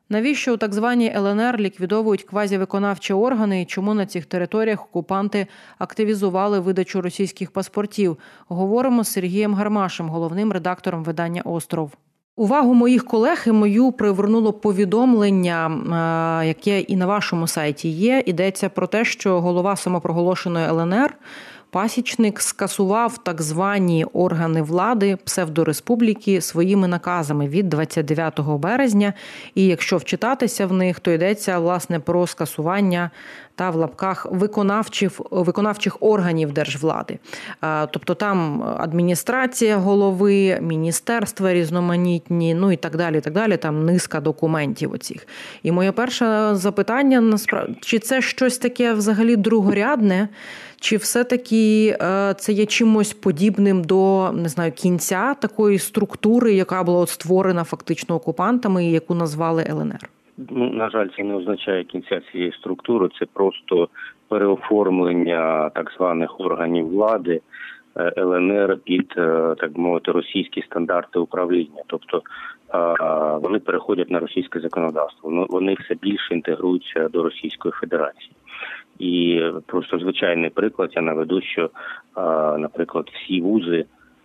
Навіщо у так званій ЛНР ліквідовують квазівиконавчі органи і чому на цих територіях окупанти активізували видачу російських паспортів? Говоримо з Сергієм Гармашем, головним редактором видання «Остров». Увагу моїх колег і мою привернуло повідомлення, яке і на вашому сайті є. Йдеться про те, що голова самопроголошеної ЛНР Пасічник скасував так звані органи влади псевдореспубліки своїми наказами від 29 березня. І якщо вчитатися в них, то йдеться, власне, про скасування та в лапках виконавчих органів держвлади. Тобто там адміністрація голови, міністерства різноманітні, ну і так далі, там низка документів оцих. І моє перше запитання, насправді, чи це щось таке взагалі другорядне, чи все-таки це є чимось подібним до, не знаю, кінця такої структури, яка була створена фактично окупантами і яку назвали ЛНР? Ну, на жаль, це не означає кінця цієї структури, це просто переоформлення так званих органів влади ЛНР під, так би мовити, російські стандарти управління. Тобто вони переходять на російське законодавство, вони все більше інтегруються до Російської Федерації. І просто звичайний приклад я наведу, що, наприклад, всі вузи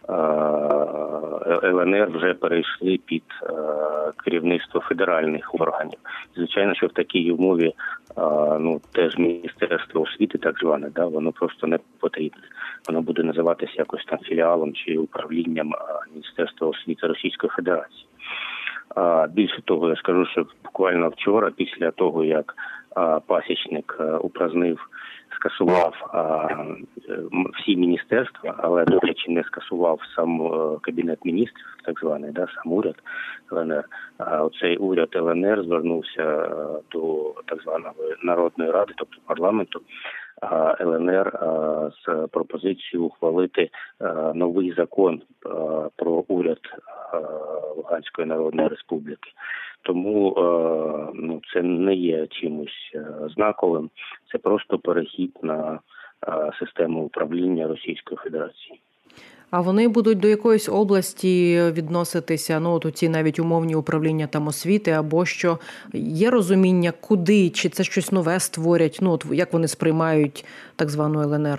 ЛНР вже перейшли під керівництво федеральних органів. Звичайно, що в такій умові теж Міністерство освіти, так зване, воно просто не потрібне. Воно буде називатися якось там філіалом чи управлінням Міністерства освіти Російської Федерації. Більше того, я скажу, що буквально вчора, після того, як Пасічник скасував всі міністерства, але, до речі, не скасував сам Кабінет міністрів, так званий, сам уряд ЛНР. Оцей уряд ЛНР звернувся до так званої Народної ради, тобто парламенту ЛНР, з пропозицією ухвалити новий закон про уряд Луганської Народної Республіки. Тому це не є чимось знаковим, це просто перехід на систему управління Російської Федерації. А вони будуть до якоїсь області відноситися, ці навіть умовні управління там освіти, або що є розуміння, куди, чи це щось нове створять, як вони сприймають так звану ЛНР?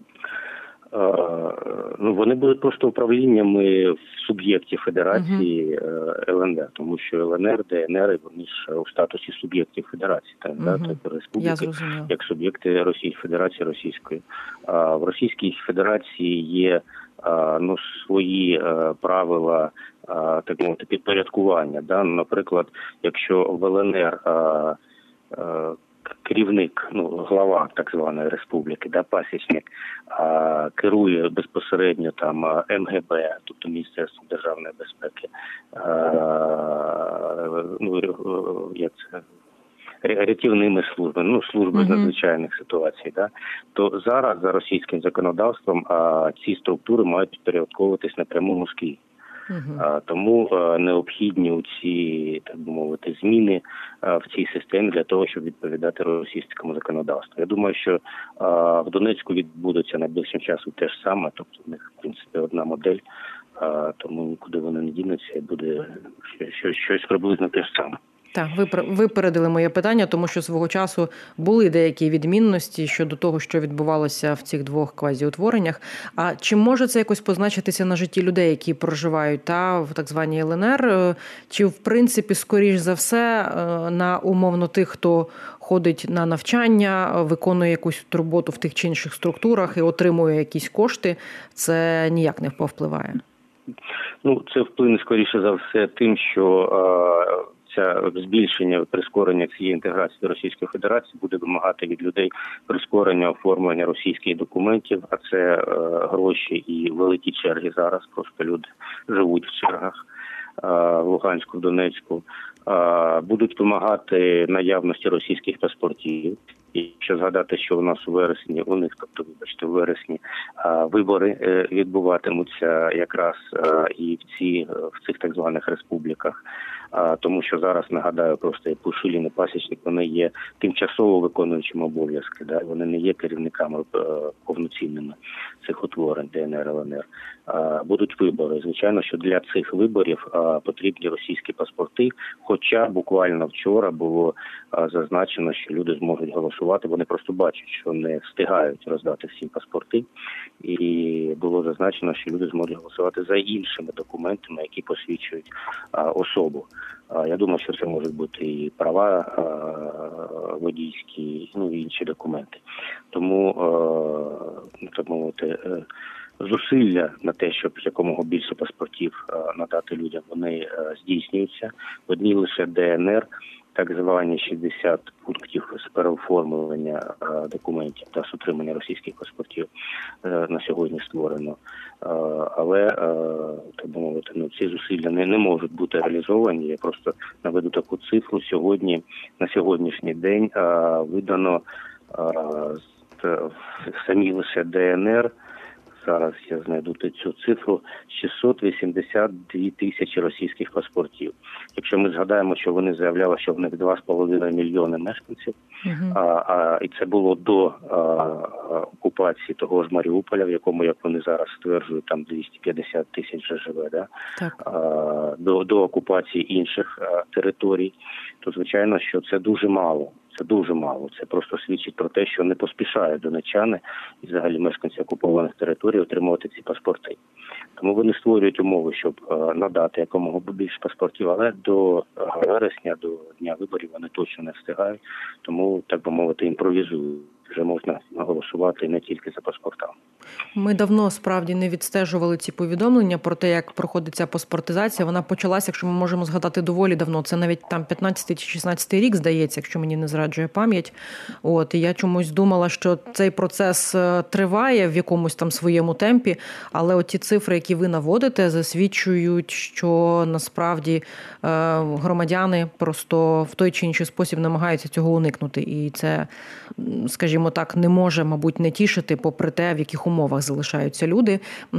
Вони будуть просто управліннями в суб'єкті Федерації ЛНР, тому що ЛНР, ДНР, вони ж у статусі суб'єктів Федерації, тобто республіки, як суб'єкти Федерації Російської. В Російській Федерації є свої правила, так мовити, підпорядкування. Наприклад, якщо в ЛНР керівник, глава так званої республіки, Пасічник, керує безпосередньо там МГБ, тобто Міністерством державної безпеки, рятівними службами, служби з надзвичайних ситуацій, то зараз за російським законодавством ці структури мають підпорядковуватись напряму Москві. Тому необхідні ці, так би мовити, зміни в цій системі для того, щоб відповідати російському законодавству. Я думаю, що в Донецьку відбудеться найближчим часом те ж саме, тобто в них, в принципі, одна модель, тому нікуди вони не дінуться і буде щось приблизно те ж саме. Так, ви випередили моє питання, тому що свого часу були деякі відмінності щодо того, що відбувалося в цих двох квазіутвореннях. А чи може це якось позначитися на житті людей, які проживають в так званій ЛНР? Чи, в принципі, скоріш за все, на умовно тих, хто ходить на навчання, виконує якусь роботу в тих чи інших структурах і отримує якісь кошти, це ніяк не повпливає? Це вплине, скоріше за все, тим, що збільшення, прискорення цієї інтеграції до Російської Федерації буде вимагати від людей прискорення оформлення російських документів, а це гроші і великі черги зараз, просто люди живуть в чергах в Луганську, в Донецьку, будуть вимагати наявності російських паспортів. І якщо згадати, що у нас у вересні, у вересні вибори відбуватимуться якраз і в цих так званих республіках, тому що зараз, нагадаю, просто і Пушилін, і Пасічник, вони є тимчасово виконуючими обов'язки, да? Вони не є керівниками повноцінними цих утворень ДНР, ЛНР. Будуть вибори. Звичайно, що для цих виборів потрібні російські паспорти, хоча буквально вчора було зазначено, що люди зможуть голосувати, вони просто бачать, що не встигають роздати всі паспорти, і було зазначено, що люди зможуть голосувати за іншими документами, які посвідчують особу. Я думаю, що це можуть бути і права водійські, і інші документи. Тому, так мовити, зусилля на те, щоб якомога більше паспортів надати людям, вони здійснюються. В одній лише ДНР так звані 60 пунктів з переоформлення документів та з отримання російських паспортів на сьогодні створено. Але, так би мовити, ці зусилля не можуть бути реалізовані. Я просто наведу таку цифру. Сьогодні, на сьогоднішній день видано самі лише ДНР, зараз я знайду цю цифру, 682 тисячі російських паспортів. Якщо ми згадаємо, що вони заявляли, що в них 2,5 мільйони мешканців, і це було до окупації того ж Маріуполя, в якому, як вони зараз стверджують, там 250 тисяч вже живе, да? До окупації інших територій, то звичайно, що це дуже мало. Це дуже мало. Це просто свідчить про те, що не поспішають донеччани і взагалі мешканці окупованих територій отримувати ці паспорти. Тому вони створюють умови, щоб надати якомога більше паспортів, але до вересня, до дня виборів вони точно не встигають. Тому, так би мовити, імпровізують. Вже можна голосувати не тільки за паспортами. Ми давно, справді, не відстежували ці повідомлення про те, як проходить ця паспортизація. Вона почалася, якщо ми можемо згадати, доволі давно. Це навіть там 15 чи 16 рік, здається, якщо мені не зраджує пам'ять. І я чомусь думала, що цей процес триває в якомусь там своєму темпі, але оті цифри, які ви наводите, засвідчують, що насправді громадяни просто в той чи інший спосіб намагаються цього уникнути. І це, скажімо так, не може, мабуть, не тішити, попри те, в яких умовах залишаються люди.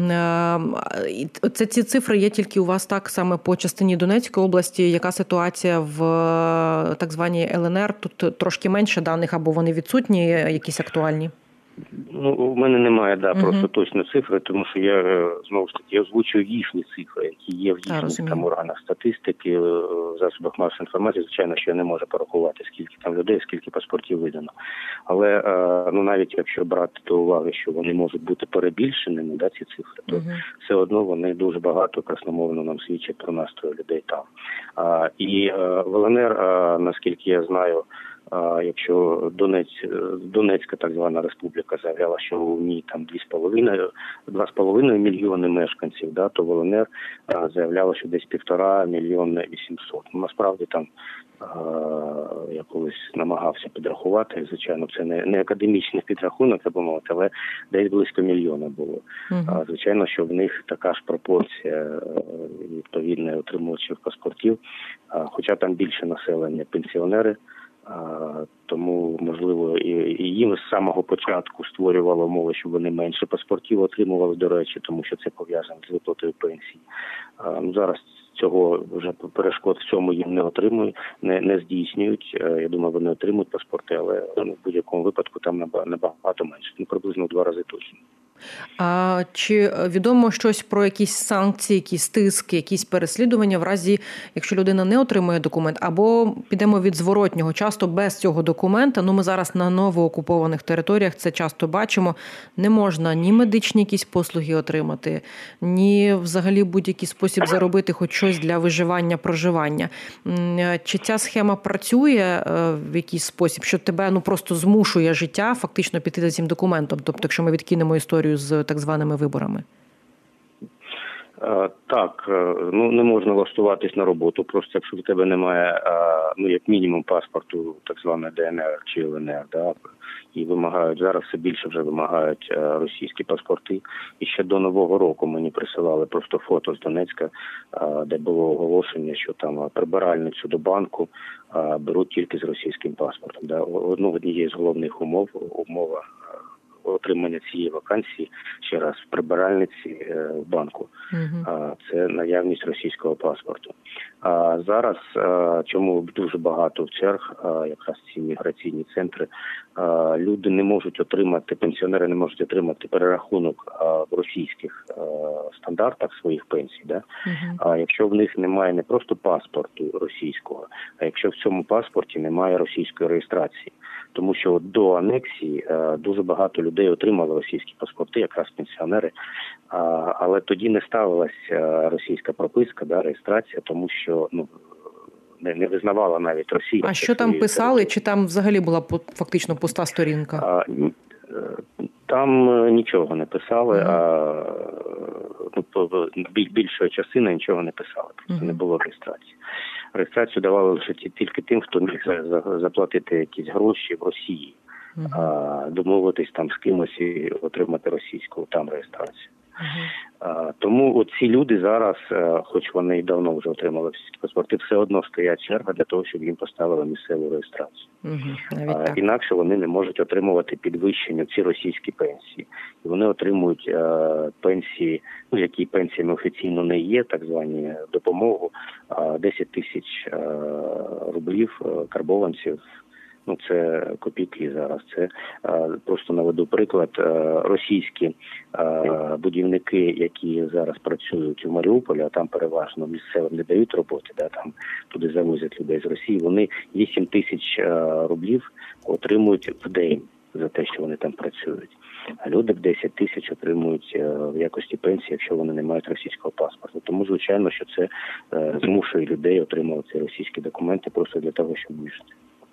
Ці цифри є тільки у вас так саме по частині Донецької області. Яка ситуація в так званій ЛНР? Тут трошки менше даних, або вони відсутні, якісь актуальні? У мене немає, просто точно цифри, тому що я, знову ж таки, озвучую їхні цифри, які є в їхніх там органах статистики, в засобах масової інформації. Звичайно, що я не можу порахувати, скільки там людей, скільки паспортів видано. Але, навіть якщо брати до уваги, що вони можуть бути перебільшеними, ці цифри, то все одно вони дуже багато красномовно нам свідчать про настрої людей там. І в ЛНР, наскільки я знаю, якщо Донецька так звана республіка заявляла, що у ній там 2,5 мільйони мешканців, то в ЛНР заявляла, що десь 1,5 мільйона 800. Насправді там я колись намагався підрахувати, звичайно, це не академічний підрахунок, так би мовити, але десь близько мільйона було. Звичайно, що в них така ж пропорція відповідно отримувачів паспортів, хоча там більше населення пенсіонери. Тому, можливо, і їм з самого початку створювало умови, щоб вони менше паспортів отримували, до речі, тому що це пов'язано з виплатою пенсій. Зараз цього вже перешкод в цьому їм не отримують, не здійснюють. Я думаю, вони отримують паспорти, але в будь-якому випадку там набагато менше. Приблизно в 2 рази точно. А чи відомо щось про якісь санкції, якісь тиски, якісь переслідування в разі, якщо людина не отримує документ, або підемо від зворотнього, часто без цього документа, ми зараз на новоокупованих територіях це часто бачимо, не можна ні медичні якісь послуги отримати, ні взагалі будь-який спосіб заробити хоч щось для виживання, проживання. Чи ця схема працює в якийсь спосіб, що тебе просто змушує життя фактично піти за цим документом? Тобто, якщо ми відкинемо історію з так званими виборами? Так, не можна влаштуватись на роботу, просто якщо в тебе немає, як мінімум, паспорту, так званої ДНР чи ЛНР, і вимагають, зараз все більше вже вимагають російські паспорти. І ще до Нового року мені присилали просто фото з Донецька, де було оголошення, що там прибиральницю до банку беруть тільки з російським паспортом. Однією з головних умова отримання цієї вакансії, ще раз, в прибиральниці в банку. Це наявність російського паспорту. А зараз чому дуже багато черг, якраз ці міграційні центри, люди не можуть отримати, пенсіонери не можуть отримати перерахунок в російських стандартах своїх пенсій. Да? А якщо в них немає не просто паспорту російського, а якщо в цьому паспорті немає російської реєстрації. Тому що до анексії дуже багато людей отримали російські паспорти, якраз пенсіонери, але тоді не ставилася російська прописка, да, реєстрація, тому що не визнавала навіть Росія. А що там писали, чи там взагалі була фактично пуста сторінка? Там нічого не писали, більшої частини нічого не писали, просто не було реєстрації. Реєстрацію давали лише тільки тим, хто міг заплатити якісь гроші в Росії, домовитись там з кимось і отримати російську там реєстрацію. Тому ці люди зараз, хоч вони й давно вже отримали російські паспорти, все одно стоять черга для того, щоб їм поставили місцеву реєстрацію. Інакше вони не можуть отримувати підвищення ці російські пенсії. І вони отримують пенсії, які пенсіями офіційно не є, так звані допомогу, 10 тисяч рублів карбованців. Це копійки зараз. Це просто наведу приклад. Російські будівники, які зараз працюють у Маріуполі, а там переважно місцевим не дають роботи, да, там туди завозять людей з Росії, вони 8 тисяч рублів отримують в день за те, що вони там працюють. А люди 10 тисяч отримують в якості пенсії, якщо вони не мають російського паспорту. Тому, звичайно, що це змушує людей отримувати ці російські документи просто для того, щоб вижити.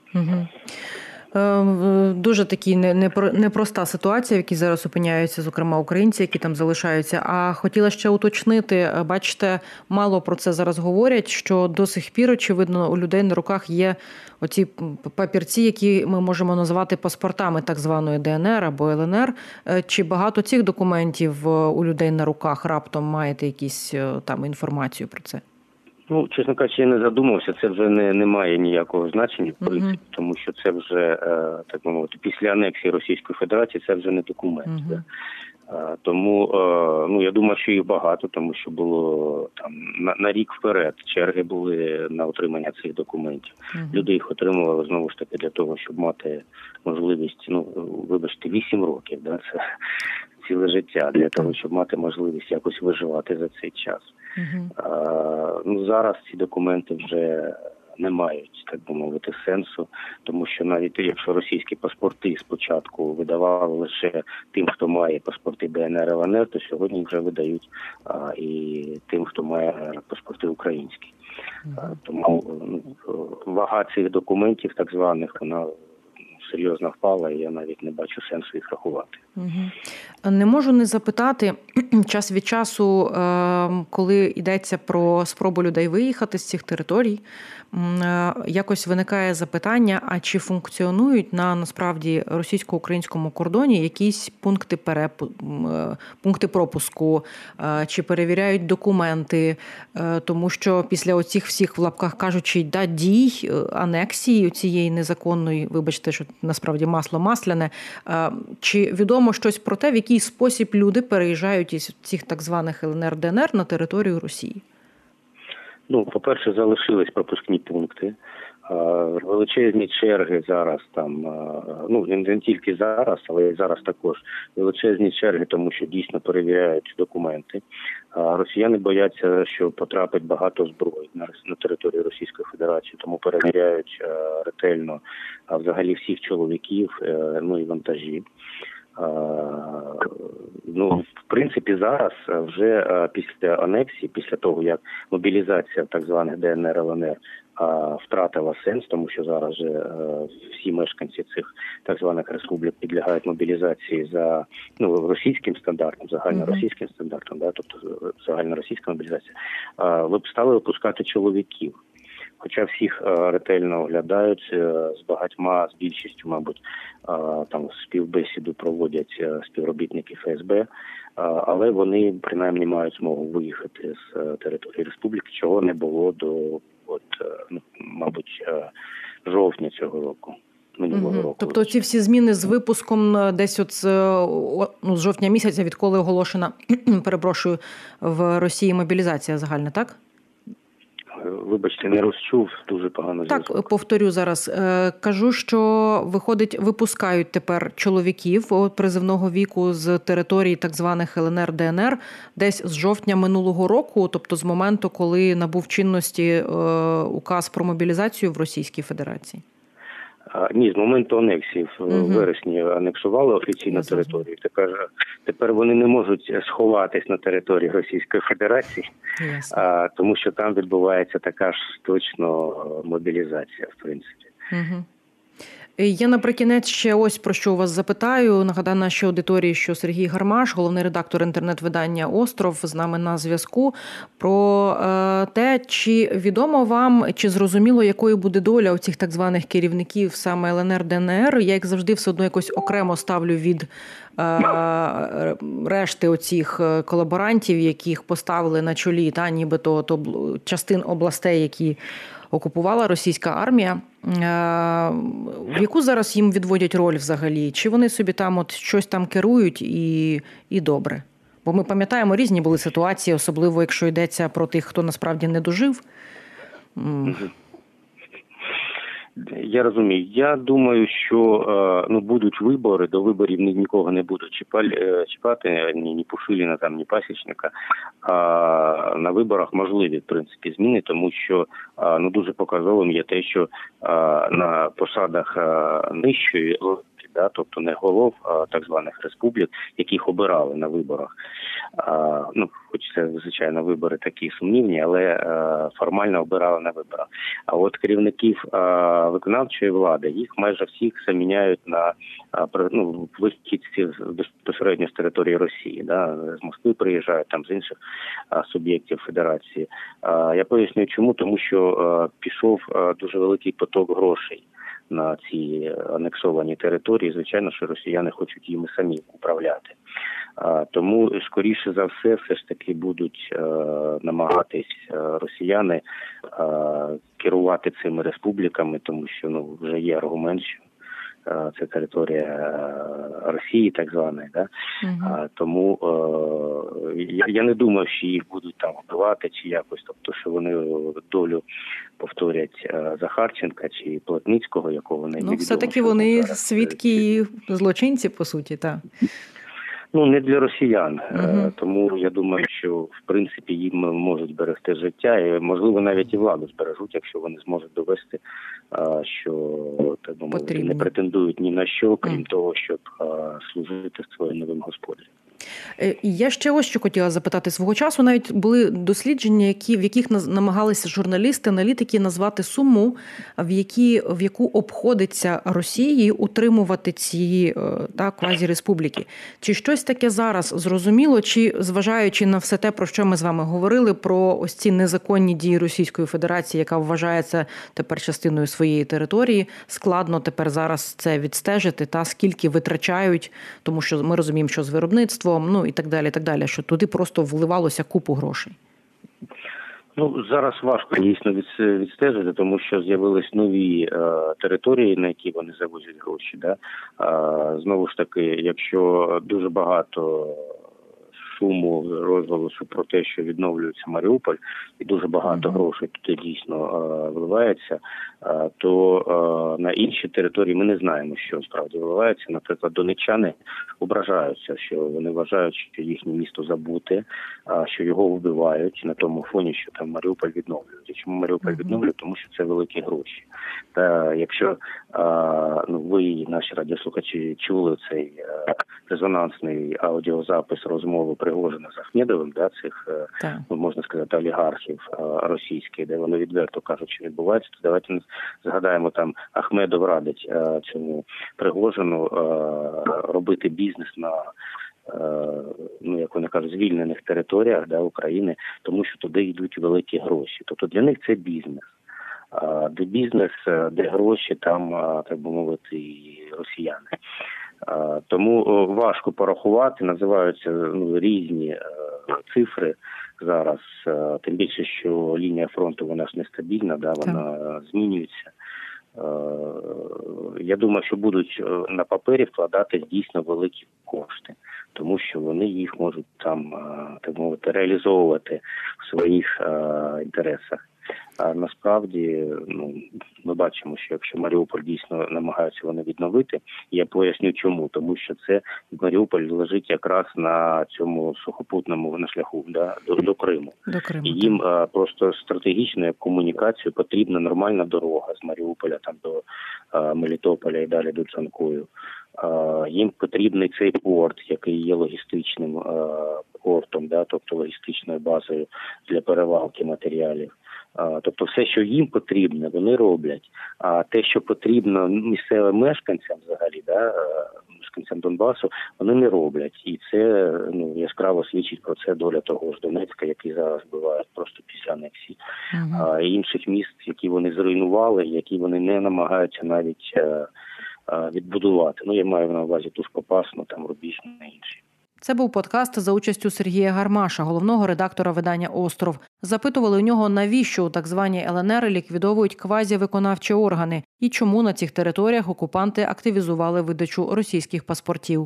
Дуже такі непроста ситуація, в якій зараз опиняються, зокрема, українці, які там залишаються. А хотіла ще уточнити, бачите, мало про це зараз говорять, що до сих пір, очевидно, у людей на руках є оці папірці, які ми можемо назвати паспортами так званої ДНР або ЛНР. Чи багато цих документів у людей на руках? Раптом маєте якісь там інформацію про це? Чесно кажучи, я не задумався, це вже не має ніякого значення, в принципі, тому що це вже, так би мовити, після анексії Російської Федерації це вже не документ. Да? Тому, я думаю, що їх багато, тому що було там на рік вперед черги були на отримання цих документів. Люди їх отримували, знову ж таки, для того, щоб мати можливість, 8 років, да, це ціле життя, для того, щоб мати можливість якось виживати за цей час. Зараз ці документи вже не мають, так би мовити, сенсу, тому що навіть якщо російські паспорти спочатку видавали лише тим, хто має паспорти ДНР, ЛНР, то сьогодні вже видають і тим, хто має паспорти українські. Тому вага цих документів, так званих, вона серйозно впала, і я навіть не бачу сенсу їх рахувати. Не можу не запитати, час від часу, коли йдеться про спробу людей виїхати з цих територій, якось виникає запитання, а чи функціонують насправді російсько-українському кордоні якісь пункти пропуску, чи перевіряють документи, тому що після оцих всіх, в лапках кажучи, дій, анексії цієї незаконної, вибачте, що насправді масло масляне, чи відомо щось про те, в який спосіб люди переїжджають із цих так званих ЛНР, ДНР на територію Росії? По-перше, залишились пропускні пункти. Величезні черги зараз там, не тільки зараз, але й зараз також величезні черги, тому що дійсно перевіряють документи. Росіяни бояться, що потрапить багато зброї на територію Російської Федерації, тому перевіряють ретельно взагалі всіх чоловіків, і вантажі. В принципі, зараз вже після анексії, після того, як мобілізація так званих ДНР, ЛНР втратила сенс, тому що зараз вже всі мешканці цих так званих республік підлягають мобілізації за російським стандартом, загальноросійським стандартом, тобто загальноросійська мобілізація, стали випускати чоловіків. Хоча всіх ретельно оглядають, з багатьма, з більшістю, мабуть, там співбесіду проводять співробітники ФСБ, але вони принаймні мають змогу виїхати з території республіки, чого не було до, мабуть, жовтня цього року. Минулого року. Тобто ці всі зміни з випуском десь з жовтня місяця, відколи оголошена, в Росії мобілізація загальна, так? Вибачте, не розчув, дуже погано зв'язок. Так, повторю зараз. Кажу, що виходить, випускають тепер чоловіків призивного віку з території так званих ЛНР, ДНР десь з жовтня минулого року, тобто з моменту, коли набув чинності указ про мобілізацію в Російській Федерації. Ні, з моменту анексії в вересні анексували офіційну територію. Тепер вони не можуть сховатись на території Російської Федерації, тому що там відбувається така ж точно мобілізація, в принципі. Угу. Я наприкінець ще ось про що у вас запитаю. Нагадаю нашій аудиторії, що Сергій Гармаш, головний редактор інтернет-видання «Остров», з нами на зв'язку. Про те, чи відомо вам, чи зрозуміло, якою буде доля оцих так званих керівників саме ЛНР, ДНР. Я, як завжди, все одно якось окремо ставлю від решти оцих колаборантів, яких поставили на чолі, нібито частин областей, які окупувала російська армія. В яку зараз їм відводять роль взагалі? Чи вони собі там щось там керують і добре? Бо ми пам'ятаємо, різні були ситуації, особливо якщо йдеться про тих, хто насправді не дожив. Я розумію. Я думаю, що будуть вибори, до виборів нікого не будуть чіпати, ні Пушиліна, ні Пасічника. А на виборах можливі, в принципі, зміни, тому що дуже показовим є те, що на посадах нижчої, тобто не голов так званих республік, яких обирали на виборах. Хоч це, звичайно, вибори такі сумнівні, але формально обирали на виборах. А от керівників виконавчої влади, їх майже всіх заміняють на вихідців безпосередньо з території Росії. З Москви приїжджають, там з інших суб'єктів Федерації. Я поясню чому, тому що пішов дуже великий поток грошей на ці анексовані території. Звичайно, що росіяни хочуть їми самі управляти. Тому, скоріше за все ж таки будуть намагатись росіяни керувати цими республіками, тому що вже є аргумент, що це територія Росії, так званої. Тому я не думаю, що їх будуть там вбивати чи якось, тобто, що вони долю повторять Захарченка чи Плотницького, якого не відомо. Все-таки вони свідки і злочинці, по суті, так. Не для росіян. Тому я думаю, що, в принципі, їм можуть зберегти життя і, можливо, навіть і владу збережуть, якщо вони зможуть довести, що, так би мовити, не претендують ні на що, крім того, щоб служити своїм новим господарям. Я ще ось що хотіла запитати. Свого часу навіть були дослідження, в яких намагалися журналісти, аналітики назвати суму, в яку обходиться Росії утримувати ці квазіреспубліки. Чи щось таке зараз зрозуміло, чи, зважаючи на все те, про що ми з вами говорили, про ось ці незаконні дії Російської Федерації, яка вважається тепер частиною своєї території, складно тепер зараз це відстежити, скільки витрачають, тому що ми розуміємо, що з виробництвом, і так далі, що туди просто вливалося купу грошей. Зараз важко дійсно відстежити, тому що з'явились нові території, на які вони завозять гроші. Знову ж таки, якщо дуже багато шуму, розголосу про те, що відновлюється Маріуполь, і дуже багато грошей туди дійсно вливається, то на інші території ми не знаємо, що справді вливається. Наприклад, донеччани ображаються, що вони вважають, що їхнє місто забуте, що його вбивають на тому фоні, що там Маріуполь відновлюють. І чому Маріуполь відновлюють? Тому що це великі гроші. Та якщо ви, наші радіослухачі, чули цей резонансний аудіозапис розмови Пригожина з Ахмедовим, цих, можна сказати, олігархів російських, де вони відверто кажуть, що відбувається, то давайте згадаємо, там Ахмедов радить цьому Пригожину робити бізнес на як вони кажуть, звільнених територіях України, тому що туди йдуть великі гроші. Тобто для них це бізнес. Де бізнес, де гроші, там, так би мовити, і росіяни. Тому важко порахувати, називаються різні цифри зараз, тим більше, що лінія фронту, вона ж нестабільна, вона змінюється. Я думаю, що будуть на папері вкладати дійсно великі кошти, тому що вони їх можуть там, так мовити, реалізовувати в своїх інтересах. А насправді, ми бачимо, що якщо Маріуполь дійсно намагаються вони відновити, я поясню чому. Тому що це Маріуполь лежить якраз на цьому сухопутному на шляху до Криму. І їм просто стратегічно, як комунікацію, потрібна нормальна дорога з Маріуполя там до Мелітополя і далі до Цанкою. Їм потрібний цей порт, який є логістичним портом, тобто логістичною базою для перевалки матеріалів. Тобто все, що їм потрібно, вони роблять. А те, що потрібно місцевим мешканцям взагалі, мешканцям Донбасу, вони не роблять. І це яскраво свідчить про це доля того ж Донецька, який зараз вбивають просто після анексії. І інших міст, які вони зруйнували, які вони не намагаються навіть відбудувати. Я маю на увазі ту ж Попасну, там Рубіжну і інші. Це був подкаст за участю Сергія Гармаша, головного редактора видання «Остров». Запитували у нього, навіщо у так званій ЛНР ліквідовують квазівиконавчі органи і чому на цих територіях окупанти активізували видачу російських паспортів.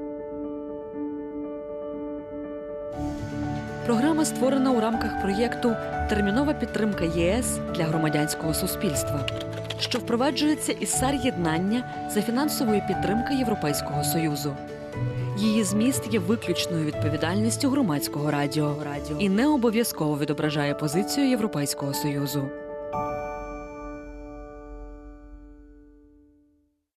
Програма створена у рамках проєкту «Термінова підтримка ЄС для громадянського суспільства», що впроваджується із САР-єднання за фінансової підтримки Європейського Союзу. Її зміст є виключною відповідальністю Громадського радіо і не обов'язково відображає позицію Європейського Союзу.